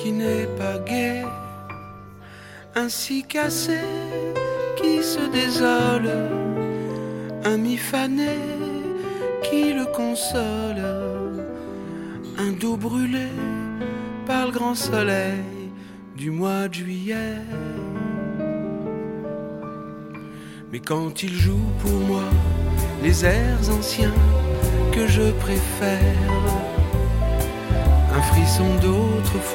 qui n'est pas gai, ainsi cassé qui se désole, un mi-fané qui le console, un dos brûlé par le grand soleil du mois de juillet. Mais quand il joue pour moi les airs anciens que je préfère, un frisson d'autrefois